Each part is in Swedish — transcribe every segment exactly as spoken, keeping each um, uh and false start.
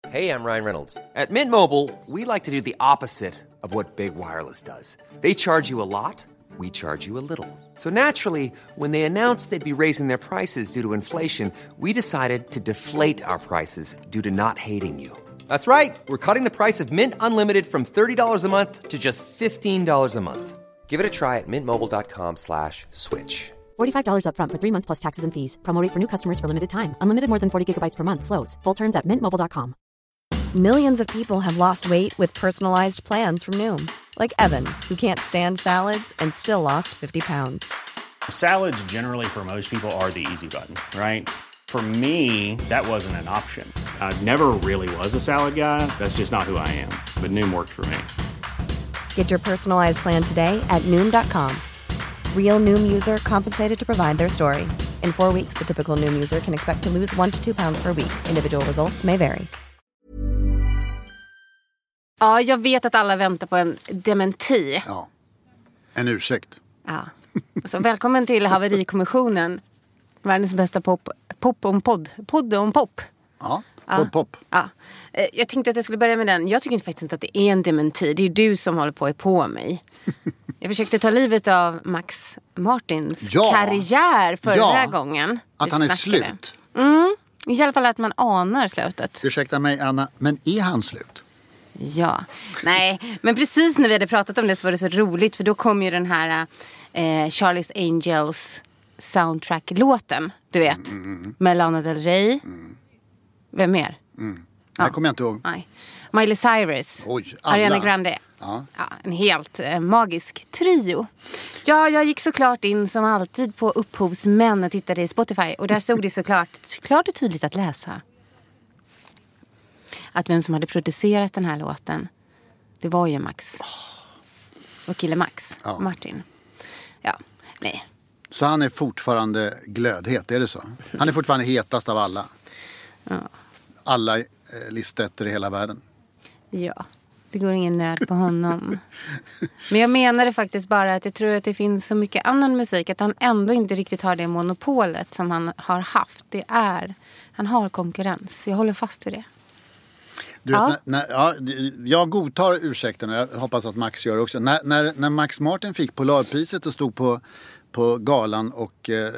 Hey, I'm Ryan Reynolds. At Mint Mobile, we like to do the opposite of what Big Wireless does. They charge you a lot, we charge you a little. So naturally, when they announced they'd be raising their prices due to inflation, we decided to deflate our prices due to not hating you. That's right. We're cutting the price of Mint Unlimited from thirty dollars a month to just fifteen dollars a month. Give it a try at mintmobile.com slash switch. forty-five dollars up front for three months plus taxes and fees. Promo rate for new customers for limited time. Unlimited more than forty gigabytes per month slows. Full terms at mint mobile dot com. Millions of people have lost weight with personalized plans from Noom. Like Evan, who can't stand salads and still lost fifty pounds. Salads generally for most people are the easy button, right? For me, that wasn't an option. I never really was a salad guy. That's just not who I am. But Noom worked for me. Get your personalized plan today at Noom dot com. Real Noom user compensated to provide their story. In four weeks, the typical Noom user can expect to lose one to two pounds per week. Individual results may vary. Ja, jag vet att alla väntar på en dementi. Ja, en ursäkt. Ja. Så välkommen till Haverikommissionen. Världens bästa pop, pop om podd. Podd om pop. Ja, podd pop. Ja. Jag tänkte att jag skulle börja med den. Jag tycker inte faktiskt inte att det är en dementi. Det är du som håller på att på mig. Jag försökte ta livet av Max Martins ja. karriär förra ja. gången. Att han är slut. Mm. I alla fall att man anar slutet. Ursäkta mig, Anna, men är han slut? Ja, nej, men precis när vi hade pratat om det så var det så roligt. För då kom ju den här eh, Charlie's Angels soundtrack-låten, du vet, mm. med Lana Del Rey. Mm. Vem mer? Mm. Ja. Det kommer jag inte ihåg. Nej. Miley Cyrus. Oj, Ariana Grande. Ja. Ja, en helt eh, magisk trio. Ja, jag gick såklart in som alltid på upphovsmän och tittade i Spotify. Och där stod det såklart klart och tydligt att läsa att vem som hade producerat den här låten, det var ju Max. Och kille Max, ja. Martin. Ja, nej. Så han är fortfarande glödhet, är det så? Han är fortfarande hetast av alla. Ja. Alla eh, listetter i hela världen. Ja, det går ingen nöd på honom. Men jag menade faktiskt bara att jag tror att det finns så mycket annan musik att han ändå inte riktigt har det monopolet som han har haft. Det är, han har konkurrens. Jag håller fast vid det. Du vet, ja. När, när, ja, jag godtar ursäkten och jag hoppas att Max gör också. När, när, när Max Martin fick Polarpriset och stod på, på galan och eh,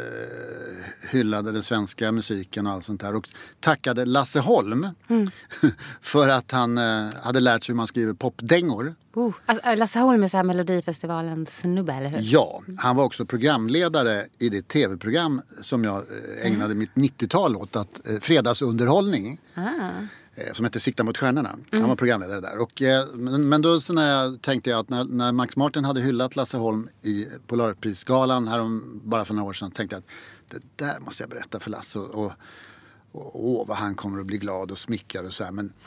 hyllade den svenska musiken och allt sånt där och tackade Lasse Holm mm. för att han eh, hade lärt sig hur man skriver popdängor. Uh, alltså, Lasse Holm är så här Melodifestivalens snubbe, eller hur? Ja, han var också programledare i det tv-program som jag eh, ägnade mm. mitt nittiotal åt, att eh, fredagsunderhållning. Ah. Som heter Sikta mot stjärnorna. Mm. Han var programledare där. Och, eh, men, men då så när jag tänkte jag att när, när Max Martin hade hyllat Lasse Holm i Polarprisgalan här om, bara för några år sedan, tänkte jag att det där måste jag berätta för Lasse. Och, och, och, och vad han kommer att bli glad och smickrad och så här. Men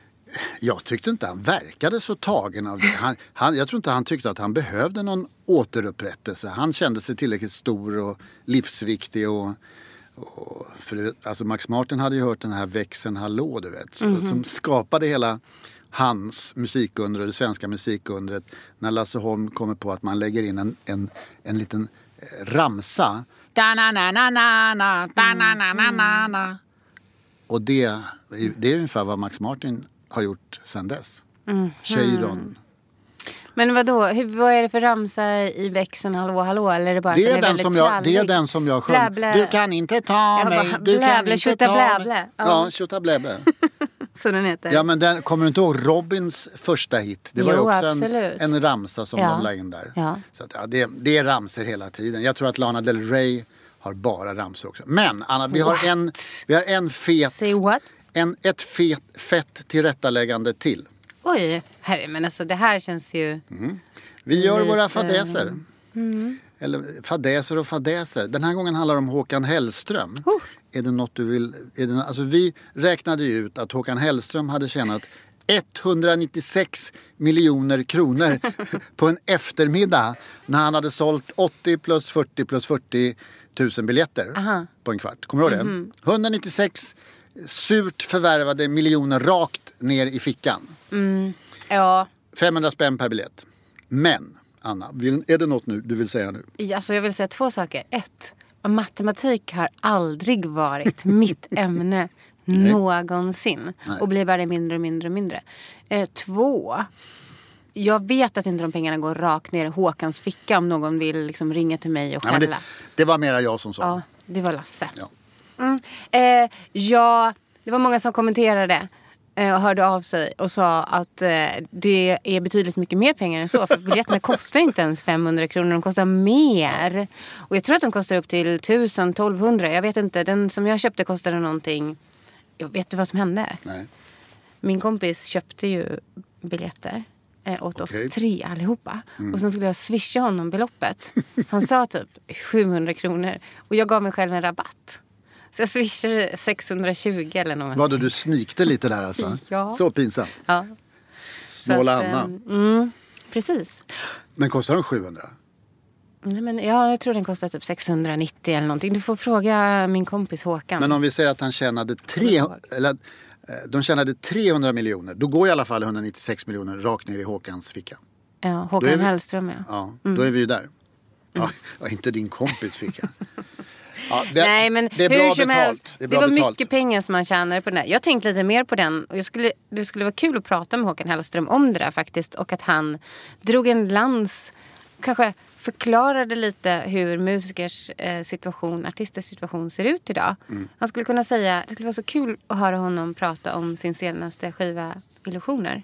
jag tyckte inte han verkade så tagen av det. Han, han, jag tror inte han tyckte att han behövde någon återupprättelse. Han kände sig tillräckligt stor och livsviktig och Och för, alltså Max Martin hade ju hört den här växeln Hallå, du vet, mm-hmm. som skapade hela hans musikunder och det svenska musikundret. När Lasse Holm kommer på att man lägger in en, en, en liten ramsa. Da-na-na-na-na, da-na-na-na-na. Och det, det är ungefär vad Max Martin har gjort sedan dess. Mm-hmm. Cheiron. Men vadå, hur, vad är det för ramsa i växeln Hallå hallå? Eller är det bara det är, är den som jag, det är den som jag sjöng. Blä, blä. Du kan inte ta mig. Bara, du blä, kan blä, inte tjutta, ta blä, mig. blä. Ja, tjutta blä, blä. Så den heter. Ja, men den, kommer du inte ihåg Robins första hit? Det var jo, ju också en, en ramsa som ja. de la in där. Ja. Så att, ja, det, det är ramser hela tiden. Jag tror att Lana Del Rey har bara ramsor också. Men Anna, vi har en, vi har en fet... Say what? En, ett fet, fett tillrättaläggande till. Oj, herre, men alltså det här känns ju... Mm. Vi gör lite... våra fadäser. Mm. Eller fadäser och fadäser. Den här gången handlar det om Håkan Hellström. Uh. Är det något du vill... Är det, alltså vi räknade ju ut att Håkan Hellström hade tjänat etthundranittiosex miljoner kronor på en eftermiddag när han hade sålt åttio plus fyrtio plus fyrtio tusen biljetter Aha. på en kvart. Kommer du ihåg det? Mm-hmm. etthundranittiosex surt förvärvade miljoner rakt ner i fickan. Mm. Ja. femhundra spänn per biljett. Men, Anna, vill, är det något nu du vill säga nu? Alltså jag vill säga två saker. Ett, matematik har aldrig varit mitt ämne Nej. Någonsin. Nej. Och blir bara mindre och mindre och mindre. Eh, två. Jag vet att inte de pengarna går rakt ner i Håkans ficka om någon vill liksom ringa till mig och skälla. Ja, det, det var mera jag som sa. Ja, det var Lasse. Ja. Mm. Eh, ja, det var många som kommenterade eh, och hörde av sig och sa att eh, det är betydligt mycket mer pengar än så. För biljetterna kostar inte ens femhundra kronor, de kostar mer. Och jag tror att de kostar upp till tusen, tolvhundra. Jag vet inte, den som jag köpte kostade någonting. Jag vet du vad som hände? Nej. Min kompis köpte ju biljetter eh, åt okay. oss tre allihopa. Mm. Och sen skulle jag swisha honom beloppet. Han sa typ sjuhundra kronor. Och jag gav mig själv en rabatt. Så jag swishade sexhundratjugo eller något. Vadå, du snikte lite där alltså? Ja. Så pinsamt. Ja. Snåla att, Anna. Mm, precis. Men kostar de sjuhundra? Nej, men, ja, jag tror den kostar typ sexhundranittio eller någonting. Du får fråga min kompis Håkan. Men om vi säger att han tjänade tre, eller, de tjänade trehundra miljoner. Då går i alla fall hundranittiosex miljoner rakt ner i Håkans ficka. Ja, Håkan vi, Hellström, ja. Ja, då mm. är vi ju där. Ja, mm. Inte din kompis ficka. Ja, det, Nej, men det är bra hur som betalt. helst, det, är det bra var betalt. mycket pengar som man tjänade på den där. Jag tänkte lite mer på den. Och jag skulle, det skulle vara kul att prata med Håkan Hellström om det där faktiskt. Och att han drog en lans, kanske förklarade lite hur musikers eh, situation, artisters situation ser ut idag. Mm. Han skulle kunna säga, det skulle vara så kul att höra honom prata om sin senaste skiva Illusioner.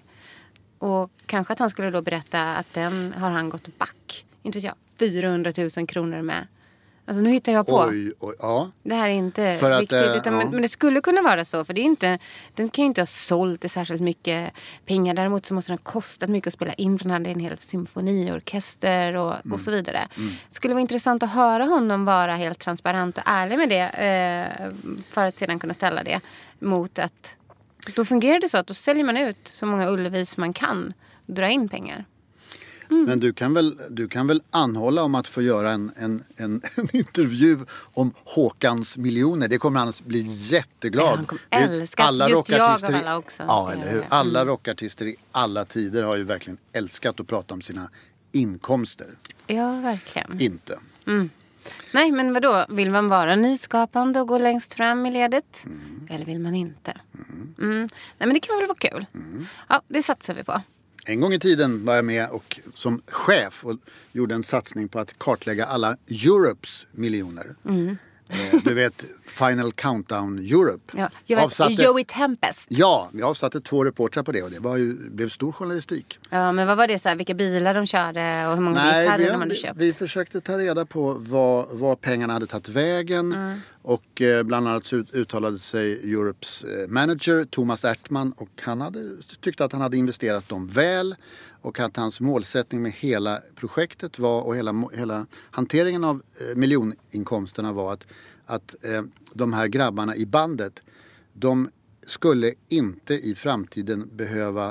Och kanske att han skulle då berätta att den har han gått back. Inte vet jag, fyrahundratusen kronor med. Alltså nu hittar jag på. Oj, oj, ja. Det här är inte för viktigt. Att, utan, ja. men, men det skulle kunna vara så. För det är inte, den kan ju inte ha sålt i särskilt mycket pengar. Däremot så måste den ha kostat mycket att spela in. För den hade en hel symfoniorkester och, mm. och så vidare. Mm. Det skulle vara intressant att höra honom vara helt transparent och ärlig med det. Eh, för att sedan kunna ställa det mot att då fungerar det så att då säljer man ut så många Ullevis man kan. Dra in pengar. Mm. Men du kan, väl, du kan väl anhålla om att få göra en, en, en, en intervju om Håkans miljoner. Det kommer han att bli jätteglad. Ja, han kommer älska alla just jag av i, alla också. Ja, eller hur? Alla mm. rockartister i alla tider har ju verkligen älskat att prata om sina inkomster. Ja, verkligen. Inte. Mm. Nej, men vadå? Vill man vara nyskapande och gå längst fram i ledet? Mm. Eller vill man inte? Mm. Mm. Nej, men det kan väl vara kul. Mm. Ja, det satsar vi på. En gång i tiden var jag med och som chef och gjorde en satsning på att kartlägga alla Europes miljoner. Mm. Eh, du vet, Final Countdown Europe. Ja, jag vet, avsatte, Joey Tempest. Ja, vi avsatte två reportrar på det och det var ju, blev stor journalistik. Ja, men vad var det så här, vilka bilar de körde och hur många Nej, gitarrer de hade köpt? Vi, vi försökte ta reda på vad, vad pengarna hade tagit vägen. Mm. Och eh, bland annat så uttalade sig Europes eh, manager Thomas Ertman och han hade, tyckte att han hade investerat dem väl. Och att hans målsättning med hela projektet var och hela, hela hanteringen av eh, miljoninkomsterna var att, att eh, de här grabbarna i bandet, de skulle inte i framtiden behöva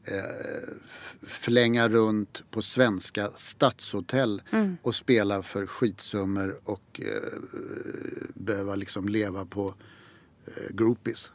eh, flänga runt på svenska stadshotell mm. och spela för skitsummor och eh, behöva liksom leva på eh, groupies.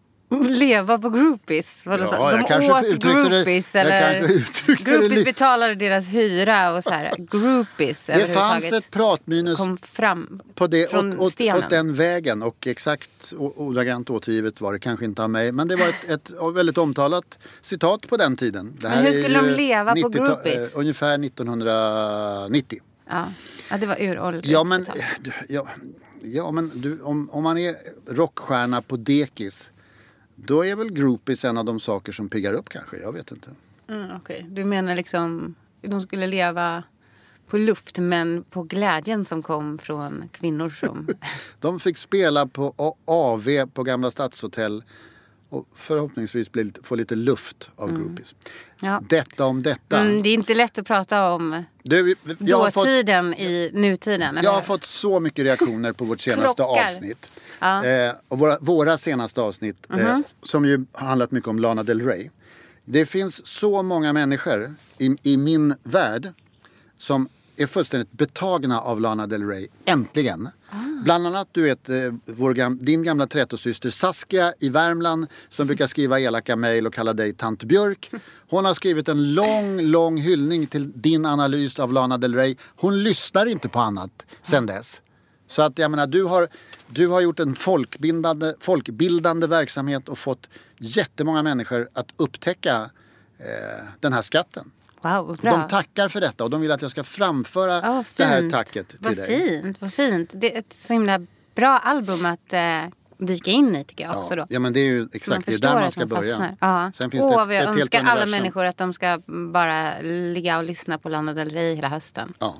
Leva på groupies? Vadå, ja, de åt groupies det, eller groupies det, betalade deras hyra och så här. Groupies det fanns ett pratminus kom fram på det, från åt, stenen. Åt den vägen och exakt ordagrant återgivet var det kanske inte av mig, men det var ett, ett väldigt omtalat citat på den tiden. Det här men hur skulle de leva nittio, på groupies? Uh, ungefär nittonhundranittio. Ja, ja det var uråldrigt. Ja, men, ja, ja, men du, om, om man är rockstjärna på dekis, då är väl groupies en av de saker som piggar upp kanske, jag vet inte. Mm, okej, okay. Du menar liksom, de skulle leva på luft men på glädjen som kom från kvinnor som... De fick spela på A V på Gamla Stadshotell och förhoppningsvis bli, få lite luft av mm. groupies. Ja. Detta om detta. Mm, det är inte lätt att prata om du, dåtiden fått, i nutiden. Eller? Jag har fått så mycket reaktioner på vårt senaste Krockar. avsnitt. Ja. Eh, och våra, våra senaste avsnitt mm-hmm. eh, som ju har handlat mycket om Lana Del Rey. Det finns så många människor i, i min värld som är fullständigt betagna av Lana Del Rey. Äntligen. Ah. Bland annat, du vet, vår gam- din gamla trätosyster Saskia i Värmland som brukar skriva elaka mejl och kalla dig Tant Björk. Hon har skrivit en lång, lång hyllning till din analys av Lana Del Rey. Hon lyssnar inte på annat sen dess. Så att jag menar, du har, du har gjort en folkbildande, folkbildande verksamhet och fått jättemånga människor att upptäcka eh, den här skatten. Wow, bra. De tackar för detta och de vill att jag ska framföra oh, det här tacket till vad dig. Vad fint, vad fint. Det är ett så himla bra album att eh, dyka in i tycker jag också ja. då. Ja, men det är ju exakt det är där man ska man börja. Ja. Sen finns Åh, det ett, vi ett helt önskar alla universum. människor att de ska bara ligga och lyssna på Lana Del Rey hela hösten. Ja.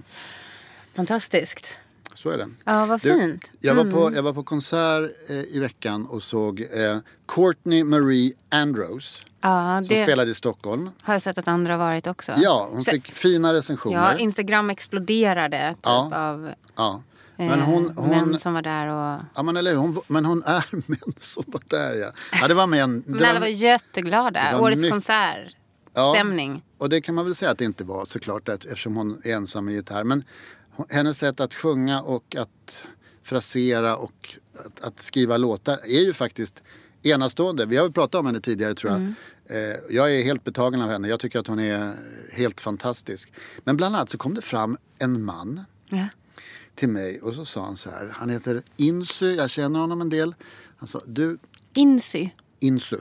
Fantastiskt. Så är det. Ja, vad fint. Du, jag, var mm. på, jag var på konsert eh, i veckan och såg eh, Courtney Marie Andrews. Ja, som det spelade i Stockholm. har jag sett att andra varit också. Ja, hon fick Så, fina recensioner. Ja, Instagram exploderade typ ja, av ja. Men hon, hon, män som var där och... Ja, men, eller, hon, men hon är män som var där, ja. Ja, det var män. Men alla var jätteglada. var Årets mycket, konsert. Ja, stämning. Och det kan man väl säga att det inte var såklart eftersom hon är ensam med gitarr. Men hennes sätt att sjunga och att frasera och att, att skriva låtar är ju faktiskt enastående. Vi har väl pratat om henne tidigare tror jag. Mm. Eh, jag är helt betagen av henne. Jag tycker att hon är helt fantastisk. Men bland annat så kom det fram en man ja. till mig och så sa han så här. Han heter Insy, jag känner honom en del. Han sa, du... Insy? Insy.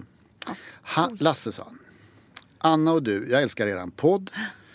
Han, Lasse sa han. Anna och du, jag älskar eran podd.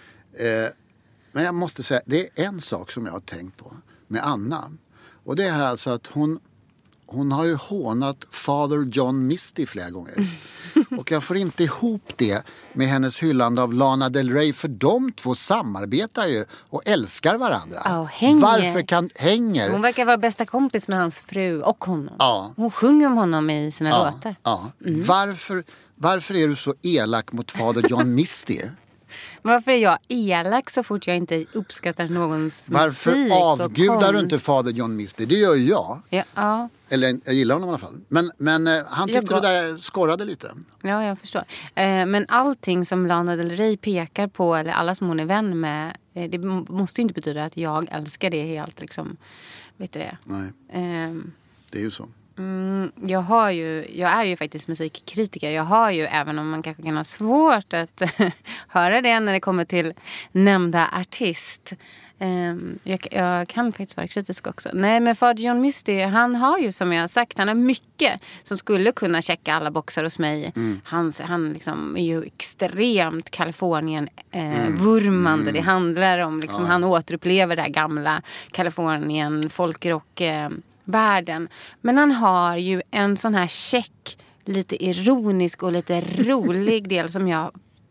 Eh, men jag måste säga, det är en sak som jag har tänkt på med Anna. Och det är alltså att hon, hon har ju hånat Father John Misty flera gånger. Och jag får inte ihop det med hennes hyllande av Lana Del Rey. För de två samarbetar ju och älskar varandra. Oh, hänger. Varför kan, hänger? Hon verkar vara bästa kompis med hans fru och honom. Ja. Hon sjunger om honom i sina ja, låtar. Ja. Mm. Varför, varför är du så elak mot Father John Misty? Varför är jag elak så fort jag inte uppskattar någons Varför musik avgudar du inte Father John Misty? Det gör ju jag. Ja, ja. Eller jag gillar honom i alla fall. Men, men eh, han tyckte det där skorrade lite. Ja, jag förstår. Eh, men allting som Lana Del Rey pekar på, eller alla som hon är vän med, eh, det måste ju inte betyda att jag älskar det helt liksom. Vet du det? Nej, eh, det är ju så. Mm, jag har ju, jag är ju faktiskt musikkritiker. Jag har ju, även om man kanske kan ha svårt att höra det när det kommer till nämnda artist. Um, jag, jag kan faktiskt vara kritisk också. Nej, men Father John Misty, han har ju som jag har sagt, han har mycket som skulle kunna checka alla boxar hos mig. Mm. Han, han liksom är ju extremt Kalifornien eh, mm. vurmande. Mm. Det handlar om liksom, ja. han återupplever det här gamla Kalifornien, folkrock eh, världen. Men han har ju en sån här check, lite ironisk och lite rolig del som jag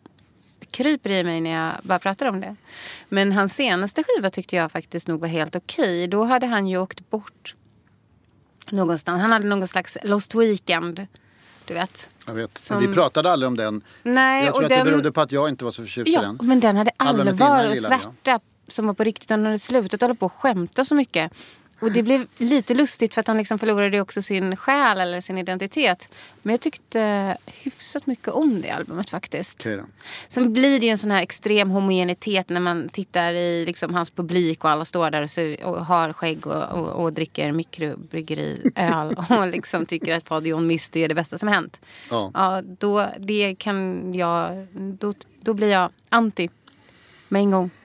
kryper i mig när jag bara pratar om det. Men hans senaste skiva tyckte jag faktiskt nog var helt okej. Då hade han ju åkt bort någonstans. Han hade någon slags Lost Weekend, du vet. Jag vet. Som... Vi pratade aldrig om den. Nej, jag tror och att den... det berodde på att jag inte var så förtjust ja, i den. men den hade allvar och svärta jag. som var på riktigt. Han hade slutat hålla på och skämta så mycket. Och det blev lite lustigt för att han liksom förlorade också sin själ eller sin identitet. Men jag tyckte hyfsat mycket om det albumet faktiskt. Okay då. Sen blir det ju en sån här extrem homogenitet när man tittar i liksom hans publik och alla står där och, ser, och har skägg och, och, och dricker mikrobryggeriöl och liksom tycker att Father John Misty är det bästa som hänt. Ja. Ja, då, det kan jag, då, då blir jag anti med en gång.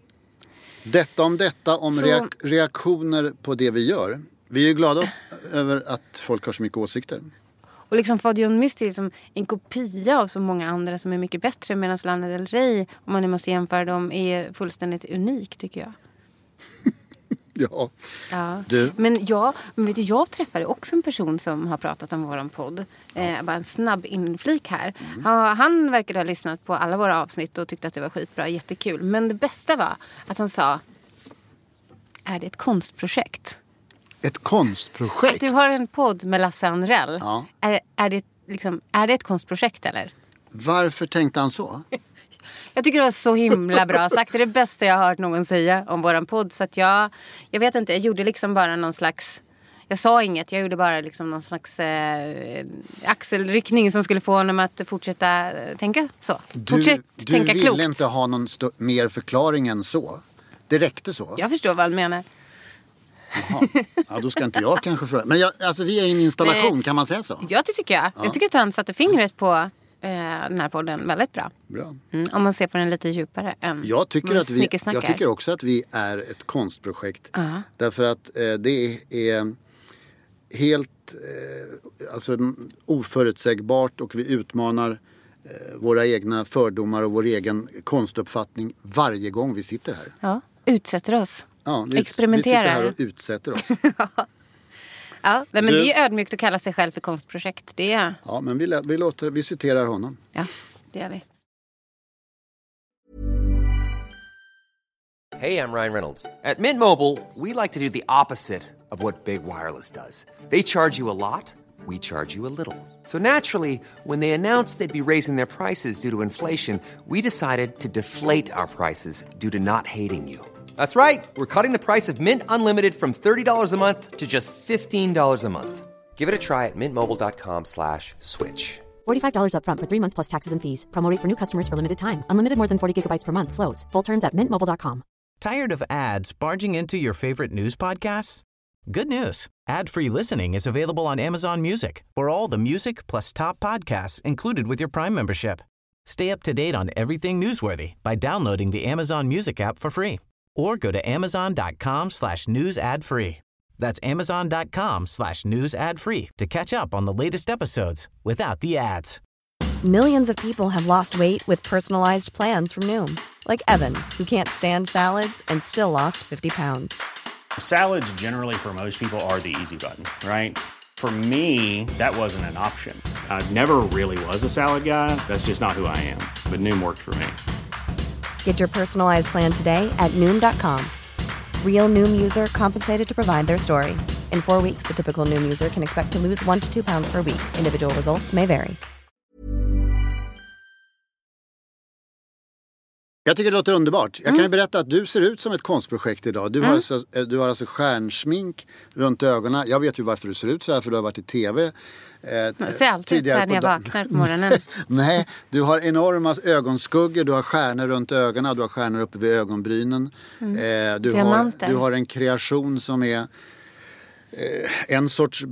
Detta om detta, om så... reak- reaktioner på det vi gör. Vi är ju glada över att folk har så mycket åsikter. Och liksom Father John Misty är som en kopia av så många andra som är mycket bättre. Medan Lana Del Rey, om man nu måste jämföra dem, är fullständigt unik tycker jag. Ja. Ja. Du. Men jag, men vet du, jag träffade också en person som har pratat om våran podd. Eh, bara en snabb inflik här. Mm. Ja, han verkade ha lyssnat på alla våra avsnitt och tyckte att det var skitbra, jättekul. Men det bästa var att han sa, är det ett konstprojekt? Ett konstprojekt? Att du har en podd med Lasse Andrell. Ja. Är, är, det liksom, är det ett konstprojekt eller? Varför tänkte han så? Jag tycker det var så himla bra sagt. Det är det bästa jag har hört någon säga om våran podd. Så att jag, jag vet inte, jag gjorde liksom bara någon slags... Jag sa inget, jag gjorde bara liksom någon slags eh, axelryckning som skulle få honom att fortsätta tänka så. Fortsätt du, tänka du klokt. ville inte ha någon st- mer förklaring än så? Det räckte så? Jag förstår vad han menar. Jaha. Ja, då ska inte jag kanske fråga. Men jag, alltså, vi är i en installation, Nej. Kan man säga så? Ja, det tycker jag. Ja. Jag tycker att han satte fingret på eh, den här podden väldigt bra. Bra. Mm, om man ser på den lite djupare än Jag tycker, att vi, snickesnackar. jag tycker också att vi är ett konstprojekt. Ja. Därför att eh, det är helt eh, alltså, oförutsägbart och vi utmanar eh, våra egna fördomar och vår egen konstuppfattning varje gång vi sitter här. Ja, utsätter oss. Ja, vi, Experimenterar. Vi sitter här och utsätter oss. Ja, men Du- det är ödmjukt att kalla sig själv för konstprojekt. Det är... Ja, men vi, lä- vi, låter, vi citerar honom. Ja, det gör vi. Hey, I'm Ryan Reynolds. At Mint Mobile, we like to do the opposite of what Big Wireless does. They charge you a lot, we charge you a little. So naturally, when they announced they'd be raising their prices due to inflation, we decided to deflate our prices due to not hating you. That's right. We're cutting the price of Mint Unlimited from thirty dollars a month to just fifteen dollars a month. Give it a try at mintmobile.com slash switch. forty-five dollars up front for three months plus taxes and fees. Promo rate for new customers for limited time. Unlimited more than forty gigabytes per month slows. Full terms at mint mobile dot com. Tired of ads barging into your favorite news podcasts? Good news. Ad-free listening is available on Amazon Music for all the music plus top podcasts included with your Prime membership. Stay up to date on everything newsworthy by downloading the Amazon Music app for free or go to amazon.com slash news ad free. That's amazon.com slash news ad free to catch up on the latest episodes without the ads. Millions of people have lost weight with personalized plans from Noom. Like Evan, who can't stand salads and still lost fifty pounds. Salads generally for most people are the easy button, right? For me, that wasn't an option. I never really was a salad guy. That's just not who I am. But Noom worked for me. Get your personalized plan today at Noom dot com. Real Noom user compensated to provide their story. In four weeks, the typical Noom user can expect to lose one to two pounds per week. Individual results may vary. Jag tycker det låter underbart. Jag kan ju berätta att du ser ut som ett konstprojekt idag. Du, Mm. har, alltså, du har alltså stjärnsmink runt ögonen. Jag vet ju varför du ser ut så här, för du har varit i tv. Eh, Jag ser alltid ut så här när jag dagen. vaknar på morgonen. Nej, du har enorma ögonskuggor, du har stjärnor runt ögonen, du har stjärnor uppe vid ögonbrynen. Eh, du, har, Diamanter. du har en kreation som är eh, en sorts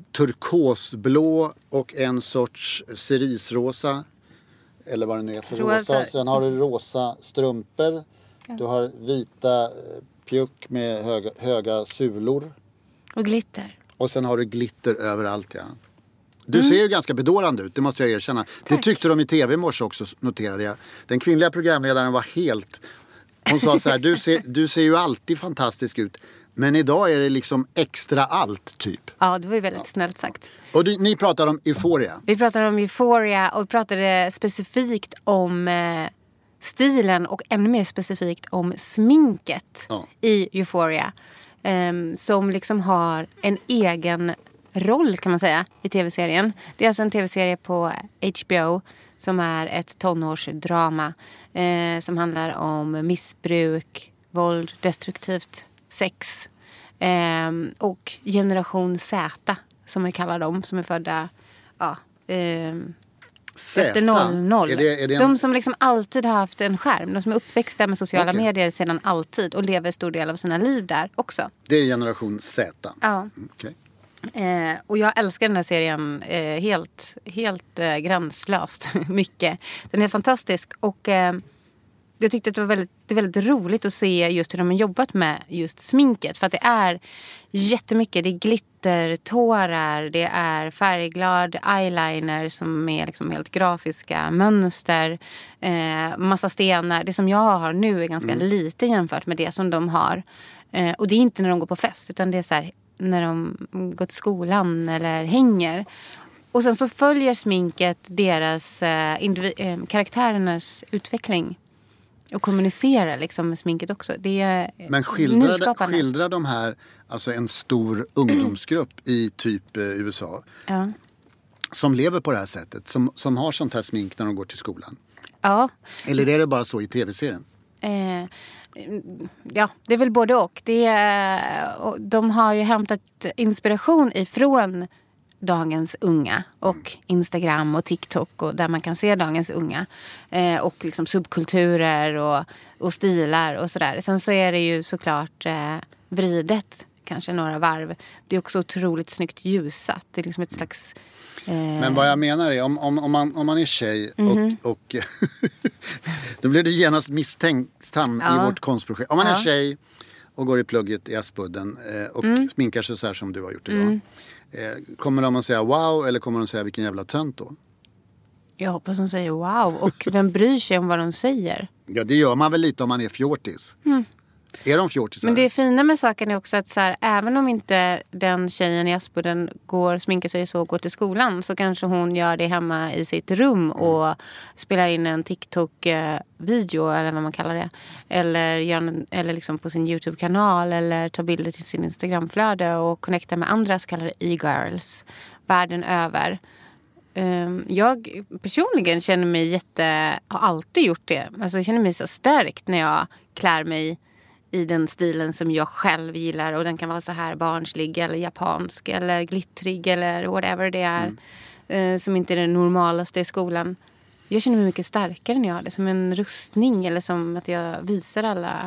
turkosblå och en sorts cerisrosa. Eller vad det nu är för rosa. Rosa. Sen har du rosa strumpor. Du har vita eh, pjuck med höga, höga sulor. Och glitter. Och sen har du glitter överallt, ja. Du ser ju ganska bedårande ut, det måste jag erkänna. Det tyckte de i tv i morse också, noterade jag. Den kvinnliga programledaren var helt... Hon sa så här, du ser, du ser ju alltid fantastisk ut. Men idag är det liksom extra allt, typ. Ja, det var ju väldigt snällt sagt. Och du, ni pratar om Euphoria. Vi pratade om Euphoria och vi pratade specifikt om eh, stilen och ännu mer specifikt om sminket Ja. i Euphoria. Ehm, som liksom har en egen roll, kan man säga, i tv-serien. Det är alltså en tv-serie på H B O som är ett tonårsdrama eh, som handlar om missbruk, våld, destruktivt sex ehm, och generation Z, som vi kallar dem, som är födda ja, ehm, Z. efter noll noll. Är det, är det en... De som liksom alltid har haft en skärm. De som är uppväxta med sociala Okej. medier sedan alltid och lever stor del av sina liv där också. det är generation Z. Ja. Mm, okej. Eh, och jag älskar den här serien eh, helt, helt eh, gränslöst mycket. Den är fantastisk och eh, jag tyckte att det var väldigt, det är väldigt roligt att se just hur de har jobbat med just sminket. För att det är jättemycket, det är glittertårar, det är färgglad eyeliner som är liksom helt grafiska mönster, eh, massa stenar. Det som jag har nu är ganska Mm. lite jämfört med det som de har. Eh, och det är inte när de går på fest, utan det är så här när de går till skolan eller hänger. Och sen så följer sminket deras eh, individ- eh, karaktärernas utveckling. Och kommunicerar liksom med sminket också. Det är Men skildrar, nyskapande. skildrar de här alltså en stor ungdomsgrupp i typ eh, U S A Ja. som lever på det här sättet, som, som har sånt här smink när de går till skolan? Ja. Eller är det bara så i tv-serien? Eh, ja, det är väl både och. Det är, och de har ju hämtat inspiration ifrån dagens unga och Instagram och TikTok och där man kan se dagens unga eh, och liksom subkulturer och, och stilar och sådär. Sen så är det ju såklart eh, vridet kanske några varv. Det är också otroligt snyggt ljusat. Det är liksom ett slags Men vad jag menar är, om, om, om, man, om man är tjej och, Mhm. och då blir det genast misstänksam Ja. i vårt konstprojekt. Om man är Ja. tjej och går i plugget i Aspudden eh, och Mm. sminkar sig så här som du har gjort idag. Mm. Eh, kommer de att säga wow eller kommer de att säga vilken jävla tönt då? Jag hoppas de säger wow. Och vem bryr sig om vad de säger? Ja, det gör man väl lite om man är fjortis. Mm. Är de fjortisar? Men det fina med saken är också att så här, även om inte den tjejen i Aspudden går, sminkar sig så och går till skolan, så kanske hon gör det hemma i sitt rum och mm. spelar in en TikTok-video eller vad man kallar det. Eller, gör en, eller liksom på sin YouTube-kanal eller tar bilder till sin Instagram-flöde och connectar med andra så kallade e-girls världen över. Um, jag personligen känner mig jätte, har alltid gjort det. Alltså jag känner mig så stärkt när jag klär mig i den stilen som jag själv gillar. Och den kan vara så här barnslig eller japansk eller glittrig eller whatever det är. Mm. Uh, som inte är det normalaste i skolan. Jag känner mig mycket starkare när jag har det. Som en rustning eller som att jag visar alla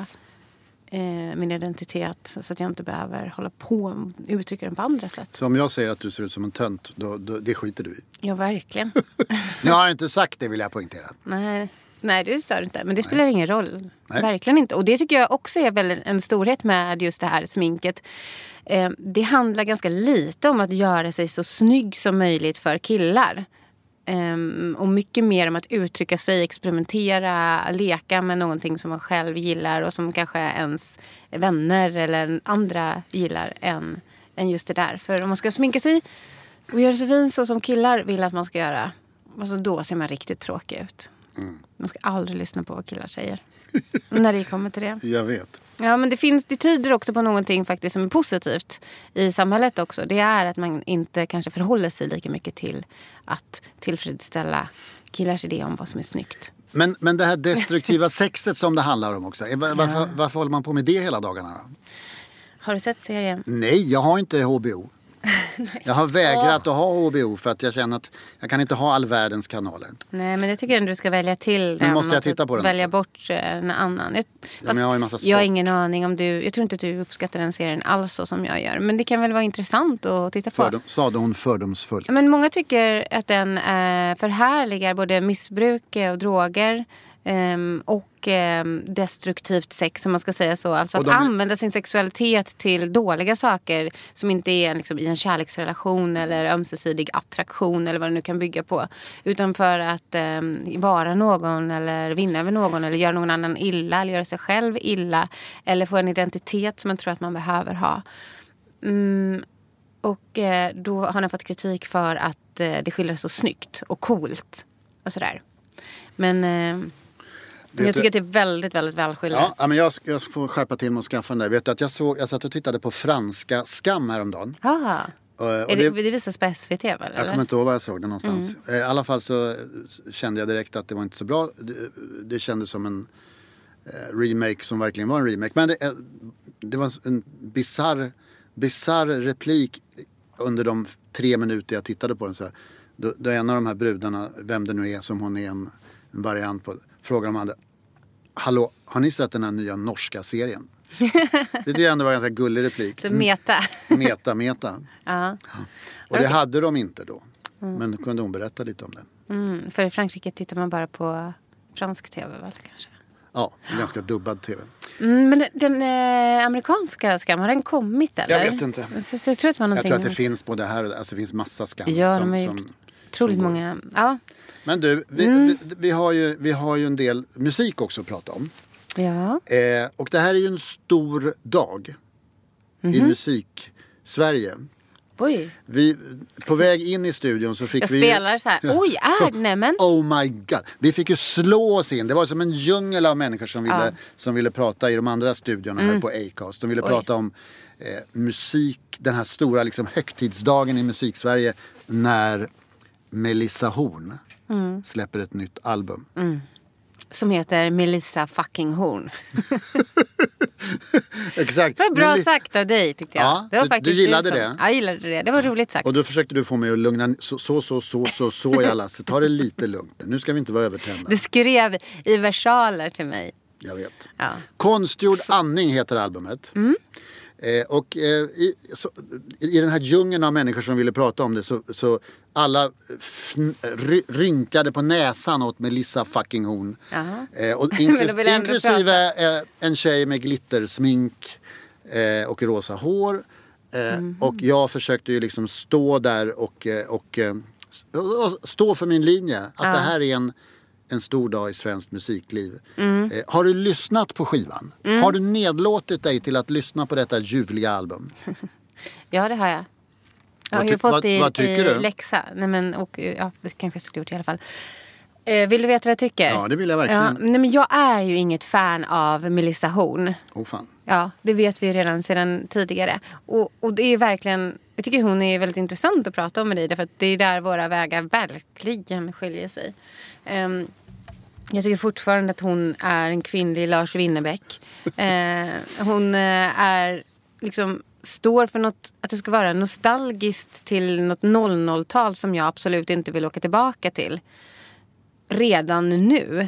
uh, min identitet. Så att jag inte behöver hålla på och uttrycka den på andra sätt. Så om jag säger att du ser ut som en tönt, då, då, det skiter du i? Ja, verkligen. Nu har jag inte sagt det, vill jag poängtera. Nej. Nej, det stör inte. Men det spelar Nej. ingen roll. Nej. Verkligen inte. Och det tycker jag också är väl en storhet med just det här sminket. Eh, det handlar ganska lite om att göra sig så snygg som möjligt för killar. Eh, och mycket mer om att uttrycka sig, experimentera, leka med någonting som man själv gillar. Och som kanske ens vänner eller andra gillar än, än just det där. För om man ska sminka sig och göra sig fin så som killar vill att man ska göra. Alltså då ser man riktigt tråkig ut. Mm. Man ska aldrig lyssna på vad killar säger. När det kommer till det. Jag vet. Ja, men det finns, det tyder också på någonting faktiskt som är positivt i samhället också. Det är att man inte kanske förhåller sig lika mycket till att tillfredsställa killars idé om vad som är snyggt. Men, men det här destruktiva sexet som det handlar om också. Varför, ja. varför håller man på med det hela dagarna då? Har du sett serien? Nej, jag har inte H B O. Jag har vägrat oh. att ha H B O för att jag känner att jag kan inte ha all världens kanaler. Nej, men det tycker jag ändå du ska välja till. Men måste jag titta på den? Välja också? bort en annan. Jag, ja, men jag har ju massa sport. Jag har ingen aning om du... Jag tror inte att du uppskattar den serien alls så som jag gör. Men det kan väl vara intressant att titta på. Fördom, sade hon fördomsfullt? Men många tycker att den eh, förhärligar både missbruk och droger. Um, och um, destruktivt sex, om man ska säga så. Alltså att de... använda sin sexualitet till dåliga saker som inte är liksom, i en kärleksrelation eller ömsesidig attraktion eller vad det nu kan bygga på. Utan för att um, vara någon eller vinna över någon eller göra någon annan illa eller göra sig själv illa eller få en identitet som man tror att man behöver ha. Mm, och uh, då har han fått kritik för att uh, det skildras så snyggt och coolt och sådär. Men... Uh, jag tycker att det är väldigt, väldigt välskildrat. Ja, men jag, jag får skärpa till mig och skaffa den där. Vet du att jag, såg, jag satt och tittade på franska Skam häromdagen. Jaha. Och, och är det, det, det visas på S V T väl? Jag kommer inte ihåg var jag såg det någonstans. Mm. I alla fall så kände jag direkt att det var inte så bra. Det, det kändes som en eh, remake som verkligen var en remake. Men det, det var en bizarr, bizarr replik under de tre minuter jag tittade på den. Så här. Då, då en av de här brudarna, vem det nu är som hon är en, en variant på, frågar de andra: hallå, har ni sett den här nya norska serien? Det tycker jag ändå var en ganska gullig replik. Så meta. Meta, meta. Ja. Och det hade de inte då. Mm. Men kunde hon berätta lite om det? Mm, för i Frankrike tittar man bara på fransk tv väl kanske? Ja, en ganska dubbad tv. Mm, men den eh, amerikanska Skam, har den kommit eller? Jag vet inte. Så, jag tror att, man jag tror att det finns både här och där. Alltså det finns massa Skam. Ja, som, de har som, gjort otroligt många. Ja. Men du, vi, mm. vi, vi, har ju, vi har ju en del musik också att prata om. Ja. Eh, och det här är ju en stor dag mm-hmm. i musik-Sverige. Oj. Vi, på väg in i studion så fick jag vi... Jag spelar så här. Oj, är det? Men... Oh my god. Vi fick ju slå oss in. Det var som en djungel av människor som ville, ja. som ville prata i de andra studiorna mm. här på Acast. De ville Oj. prata om eh, musik, den här stora liksom, högtidsdagen i musik-Sverige när Melissa Horn mm. släpper ett nytt album. Mm. Som heter Melissa fucking Horn. Exakt. Det var bra Meli- sagt av dig tyckte jag. Ja, det var du, faktiskt du gillade som, det? Ja, jag gillade det. Det var roligt sagt. Och då försökte du få mig att lugna så, så, så, så, så, så jag Lasse. Ta det lite lugnt. Nu ska vi inte vara övertända. Du skrev i versaler till mig. Jag vet. Ja. Konstgjord så. andning heter albumet. Mm. Eh, och eh, i, så, i den här djungeln av människor som ville prata om det så, så alla fn- ry- rynkade på näsan åt Melissa fucking Horn. Eh, och inkl- inklusive eh, en tjej med glittersmink eh, och rosa hår. Eh, mm. Och jag försökte ju liksom stå där och, och, och, och stå för min linje. Att ja. det här är en, en stor dag i svenskt musikliv. Mm. Eh, har du lyssnat på skivan? Mm. Har du nedlåtit dig till att lyssna på detta ljuvliga album? Ja, det har jag. Jag har ju fått vad, i, vad i läxa. Nej, men, och, ja, det kanske jag skulle gjort i alla fall. Eh, vill du veta vad jag tycker? Ja, det vill jag verkligen. Ja, nej, men jag är ju inget fan av Melissa Horn. Oh, fan. Ja, det vet vi redan sedan tidigare. Och, och det är verkligen... Jag tycker hon är väldigt intressant att prata om med dig. Därför att det är där våra vägar verkligen skiljer sig. Um, jag tycker fortfarande att hon är en kvinnlig Lars Winnerbäck. Uh, hon uh, är liksom... står för något, att det ska vara nostalgiskt till något noll noll-tal som jag absolut inte vill åka tillbaka till. Redan nu.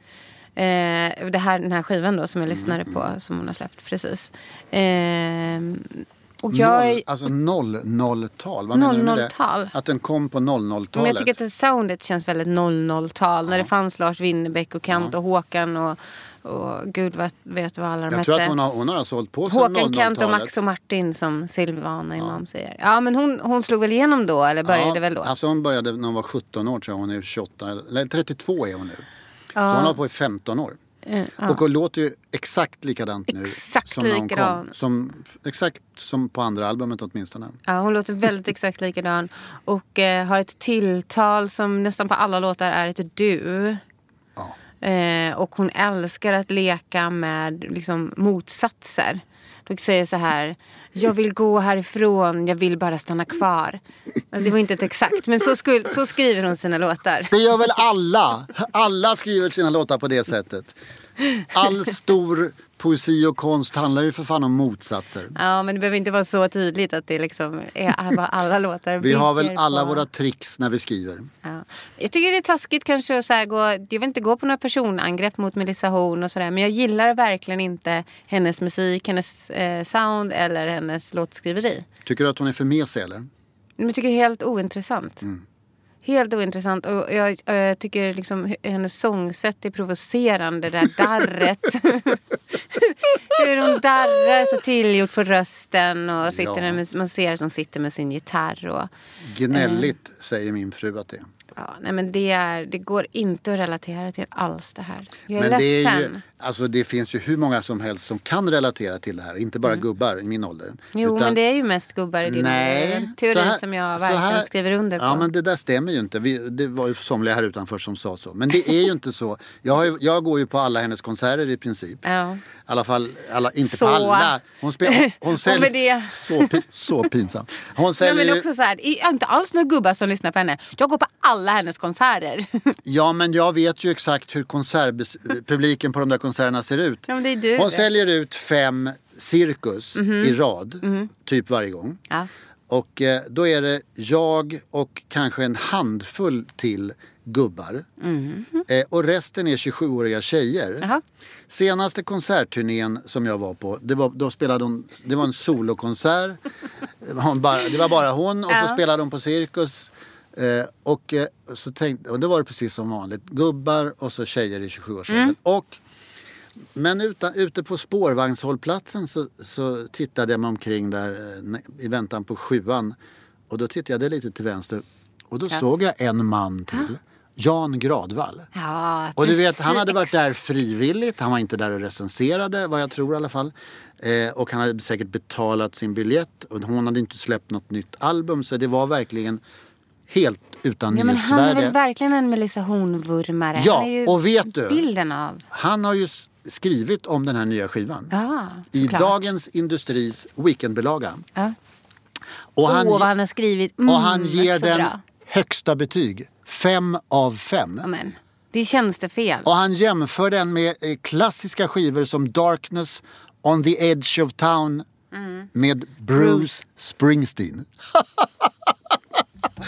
Eh, det här, den här skivan då som jag lyssnade på, som hon har släppt precis. Eh, och jag noll, alltså noll noll-tal, vad menar du med det? Att den kom på noll noll-talet? Men jag tycker att soundet känns väldigt noll noll-tal. Ja. När det fanns Lars Winnerbäck och Kent ja. och Håkan och och gud vet, vet vad alla de Jag hette. tror att hon har, hon har alltså hållit på sig Håkan, Kent och Max och Martin som Silvana ja. imam säger. Ja, men hon, hon slog väl igenom då, eller började ja, väl då? Alltså hon började när hon var sjutton år, tror jag. Hon är tjugoåtta, eller trettiotvå är hon nu. Ja. Så hon har hållit på i femton år. Mm, ja. Och hon låter ju exakt likadant nu exakt som när hon kom. Som, exakt som på andra albumet åtminstone. Ja, hon låter väldigt exakt likadan. Och eh, har ett tilltal som nästan på alla låtar är ett du. Ja. Eh, och hon älskar att leka med liksom, motsatser. Då säger så här: jag vill gå härifrån, jag vill bara stanna kvar. Alltså, det var inte ett exakt, men så, skul, så skriver hon sina låtar. Det gör väl alla? Alla skriver sina låtar på det sättet. All stor poesi och konst handlar ju för fan om motsatser. Ja, men det behöver inte vara så tydligt att det liksom är vad alla låtar vi har väl alla på. Våra tricks när vi skriver. Ja. Jag tycker det är taskigt kanske att så här gå, jag vill inte gå på några personangrepp mot Melissa Horn och sådär, men jag gillar verkligen inte hennes musik, hennes eh, sound eller hennes låtskriveri. Tycker du att hon är för mesig eller? Men jag tycker det är helt ointressant. Mm. Helt ointressant. Och jag, och jag tycker liksom hennes sångsätt är provocerande. Det där darret. Hur hon darrar så tillgjort på rösten. Och sitter ja. med, man ser att hon sitter med sin gitarr. Och, gnälligt eh, säger min fru att det är. Ja, nej, men det, är, det går inte att relatera till alls det här. Jag är men ledsen. Det, är ju, alltså det finns ju hur många som helst som kan relatera till det här. Inte bara mm. gubbar i min ålder. Jo, utan, men det är ju mest gubbar i din nej, teori här, som jag verkligen här, skriver under på. Ja, men det där stämmer ju inte. Vi, det var ju somliga här utanför som sa så. Men det är ju inte så. Jag, har ju, jag går ju på alla hennes konserter i princip. Ja. I alla fall, alla, inte så. På alla. Hon spelar, hon säljer, det. Så, så pinsamt. Hon säljer, nej, men också så här, det är inte alls några gubbar som lyssnar på henne. Jag går på alla hennes konserter. Ja, men jag vet ju exakt hur konsertpubliken på de där konserterna ser ut. Ja, men det är du. Hon säljer ut fem cirkus mm-hmm. i rad, mm-hmm. typ varje gång. Ja. Och eh, då är det jag och kanske en handfull till gubbar. Mm-hmm. Eh, och resten är tjugosjuåriga tjejer. Aha. Senaste konsertturnén som jag var på, det var, då spelade hon, det var en solokonsert. Hon bara, det var bara hon och ja. Så spelade hon på cirkus. Eh, och, eh, så tänkte, och det var det precis som vanligt. Gubbar och så tjejer i tjugosjuårsåldern. Mm. Och men utan, ute på spårvagnshållplatsen så, så tittade jag mig omkring där eh, i väntan på sjuan. Och då tittade jag lite till vänster. Och då ja. såg jag en man till. Ja. Jan Gradvall. Ja, och du vet, han hade varit där frivilligt. Han var inte där och recenserade, vad jag tror i alla fall. Eh, och han hade säkert betalat sin biljett. Och hon hade inte släppt något nytt album. Så det var verkligen helt utan ja, nyhetsvärde. Men han är väl verkligen en Melissa Horn-vurmare. Ja, han är ju och vet du. Bilden av. Han har ju skrivit om den här nya skivan. Ja, i Dagens Industris weekendbilaga. Ja. Och han, Åh, vad han har skrivit. Mm, och han ger den bra. högsta betyg. Fem av fem. Amen. Det känns det fel. Och han jämför den med klassiska skivor som Darkness, On the Edge of Town mm. med Bruce, Bruce. Springsteen.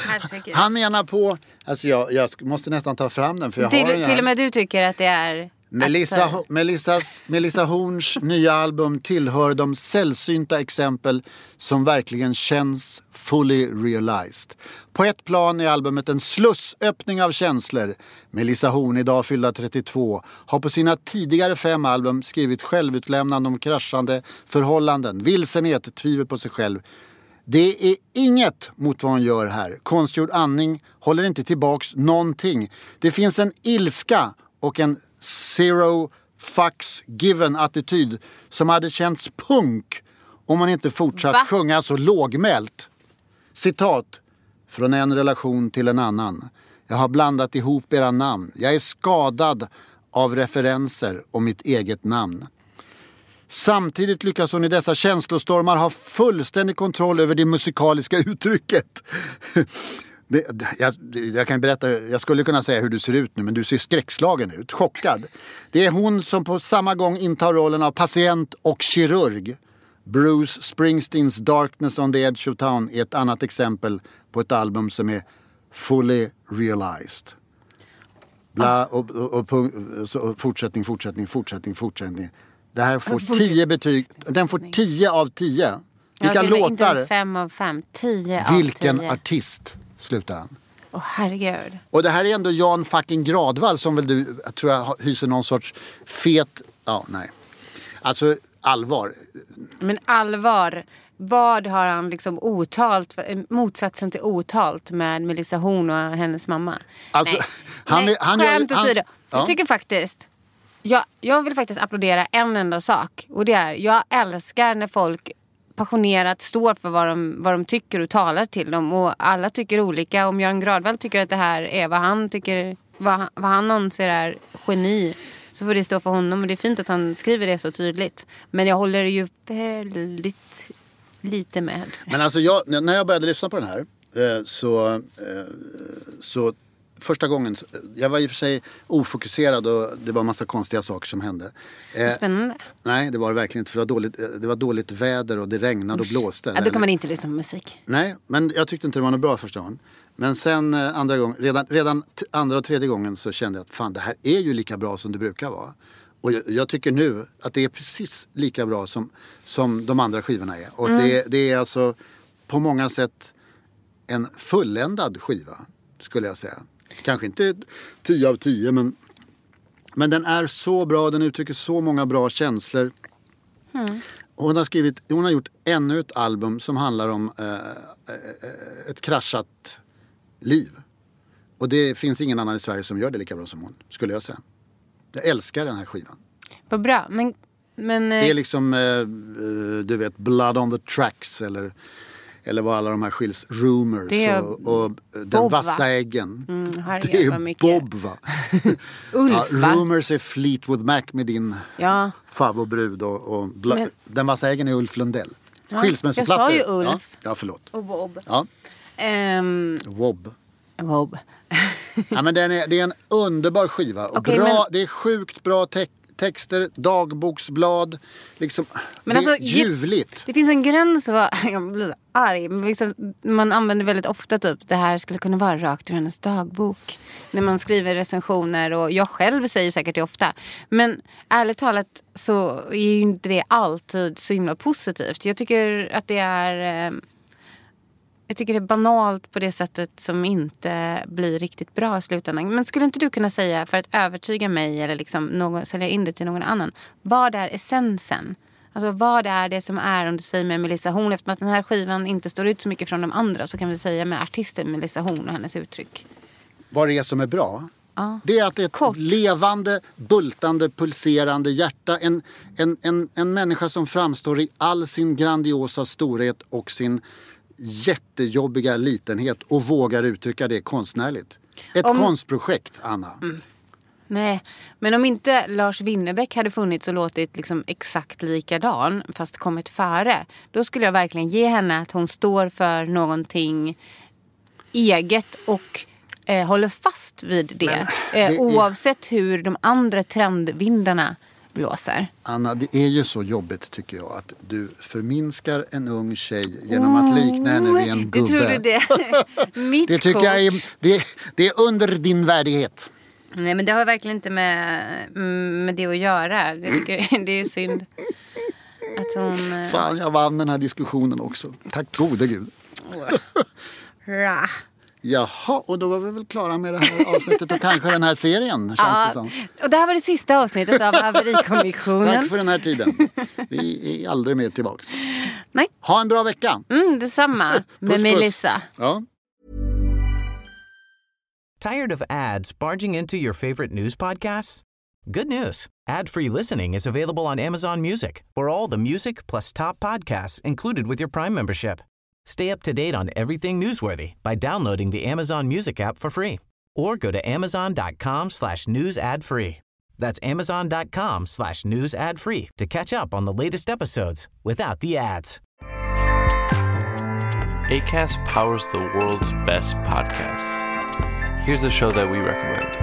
Han menar på, alltså jag, jag måste nästan ta fram den för jag till, har den till och med du tycker att det är Melissa, för... Melissas, Melissa Horns nya album tillhör de sällsynta exempel som verkligen känns fully realized. På ett plan är albumet en slussöppning av känslor. Melissa Horn, idag fyllda trettiotvå, har på sina tidigare fem album skrivit självutlämnande om kraschande förhållanden, vilsenhet, tvivel på sig själv. Det är inget mot vad hon gör här. Konstgjord andning håller inte tillbaks någonting. Det finns en ilska och en zero fucks given attityd som hade känts punk om man inte fortsatt Va? sjunga så lågmält. Citat från en relation till en annan. Jag har blandat ihop era namn. Jag är skadad av referenser och mitt eget namn. Samtidigt lyckas hon i dessa känslostormar ha fullständig kontroll över det musikaliska uttrycket. Det, jag, jag kan berätta, jag skulle kunna säga hur du ser ut nu, men du ser skräckslagen ut, chockad. Det är hon som på samma gång intar rollen av patient och kirurg. Bruce Springsteens Darkness on the Edge of Town är ett annat exempel på ett album som är fully realized. Bla, och, och, och, och fortsättning, fortsättning, fortsättning, fortsättning. Det här får tio betyg. Den får tio av tio. Vilka ja, låtar? Inte ens fem av fem. Tio av Vilken tio. artist slutar han. Åh oh, herregud. Och det här är ändå Jan fucking Gradvall som väl du, tror jag, hyser någon sorts fet... Ja, nej. Alltså, allvar. Men allvar. Vad har han liksom otalt, motsatsen till otalt med Melissa Horn och hennes mamma? Alltså, nej, han, nej, han skämt åsido. Ja. Jag tycker faktiskt... Jag, jag vill faktiskt applådera en enda sak. Och det är, jag älskar när folk passionerat står för vad de, vad de tycker och talar till dem. Och alla tycker olika. Om Jan Gradvall tycker att det här är vad han tycker, vad, vad han anser är geni, så får det stå för honom. Och det är fint att han skriver det så tydligt. Men jag håller ju väldigt lite med. Men alltså jag, när jag började lyssna på den här så, så första gången, jag var i och för sig ofokuserad och det var en massa konstiga saker som hände. Spännande. Eh, nej, det var det verkligen inte, för det var dåligt, det var dåligt väder och det regnade och blåste. Ja, då kan man inte lyssna på musik. Nej, men jag tyckte inte det var något bra första gången. Men sen eh, andra gången, redan, redan t- andra och tredje gången så kände jag att fan, det här är ju lika bra som det brukar vara. Och jag, jag tycker nu att det är precis lika bra som, som de andra skivorna är. Och mm. det, det är alltså på många sätt en fulländad skiva, skulle jag säga. Kanske inte tio av tio, men, men den är så bra, den uttrycker så många bra känslor. Mm. Hon har skrivit, hon har gjort ännu ett album som handlar om eh, ett kraschat liv. Och det finns ingen annan i Sverige som gör det lika bra som hon, skulle jag säga. Jag älskar den här skivan. Vad bra, men... men det är liksom, eh, du vet, Blood on the Tracks eller... Eller vad alla de här skiljs, Rumors och, och Den Bob, vassa äggen. Mm, det är Bob, va? Ulf, ja, va? Rumors är Fleetwood Mac med din ja. favoritbrud. Och, och bla- Men... Den vassa äggen är Ulf Lundell. Ja, skilsmässoplattor. Jag sa ju Ulf. Ja, ja förlåt. Och Bob. Ja. Um... Wob. Wob. Ja, men den är, det är en underbar skiva. Och okay, bra, men... Det är sjukt bra text. Texter, dagboksblad, liksom, men det alltså, är ljuvligt. Det, det finns en gräns, vad, jag blir arg, men liksom, man använder väldigt ofta typ, det här skulle kunna vara rakt ur hennes dagbok. När man skriver recensioner, och jag själv säger säkert det ofta. Men ärligt talat så är ju inte det alltid så himla positivt. Jag tycker att det är... Eh, Jag tycker det är banalt på det sättet som inte blir riktigt bra i slutändan. Men skulle inte du kunna säga, för att övertyga mig eller liksom någon, sälja in det till någon annan, vad är essensen? Alltså vad är det som är, om du säger med Melissa Horn, eftersom att den här skivan inte står ut så mycket från de andra, så kan vi säga med artisten Melissa Horn och hennes uttryck. Vad det är som är bra? Ja. Det är att det är ett Kort. levande, bultande, pulserande hjärta. En, en, en, en människa som framstår i all sin grandiosa storhet och sin jättejobbiga litenhet och vågar uttrycka det konstnärligt. Ett om... konstprojekt, Anna. Mm. Nej, men om inte Lars Winnerbäck hade funnits och låtit liksom exakt likadan, fast kommit före, då skulle jag verkligen ge henne att hon står för någonting eget och eh, håller fast vid det. Men, det eh, oavsett är... hur de andra trendvindarna blåser. Anna, det är ju så jobbigt tycker jag att du förminskar en ung tjej genom oh, att likna henne vid en gubbe. Det tror du det? Mitt det tycker kort. jag är, det, det är under din värdighet. Nej, men det har verkligen inte med, med det att göra. Jag tycker, det är ju synd att hon... Fan, jag vann den här diskussionen också. Tack gode gud. Ra. Jaha, och då var vi väl klara med det här avsnittet och kanske den här serien, känns ja, det som. Och det här var det sista avsnittet av Haverikommissionen. Tack för den här tiden. Vi är aldrig mer tillbaks. Nej. Ha en bra vecka. Mm, detsamma med puss, Melissa. Ja. Tired of ads barging into your favorite news podcasts? Good news. Ad-free listening is available on Amazon Music for all the music plus top podcasts included with your Prime membership. Stay up to date on everything newsworthy by downloading the Amazon Music app for free or go to amazon.com slash news ad free. That's amazon.com slash news ad free to catch up on the latest episodes without the ads. Acast powers the world's best podcasts. Here's a show that we recommend.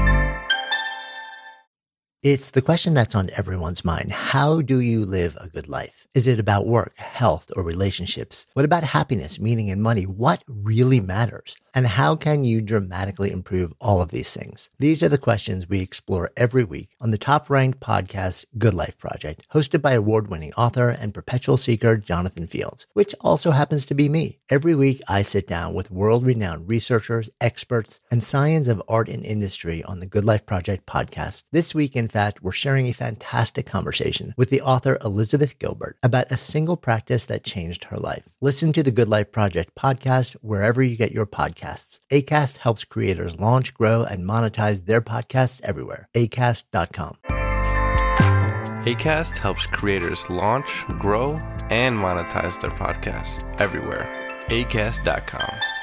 It's the question that's on everyone's mind. How do you live a good life? Is it about work, health, or relationships? What about happiness, meaning, and money? What really matters? And how can you dramatically improve all of these things? These are the questions we explore every week on the top-ranked podcast, Good Life Project, hosted by award-winning author and perpetual seeker Jonathan Fields, which also happens to be me. Every week, I sit down with world-renowned researchers, experts, and science of art and industry on the Good Life Project podcast. This week, in fact, we're sharing a fantastic conversation with the author Elizabeth Gilbert about a single practice that changed her life. Listen to the Good Life Project podcast wherever you get your podcasts. Acast helps creators launch, grow, and monetize their podcasts everywhere. acast dot com. Acast helps creators launch, grow, and monetize their podcasts everywhere. acast dot com.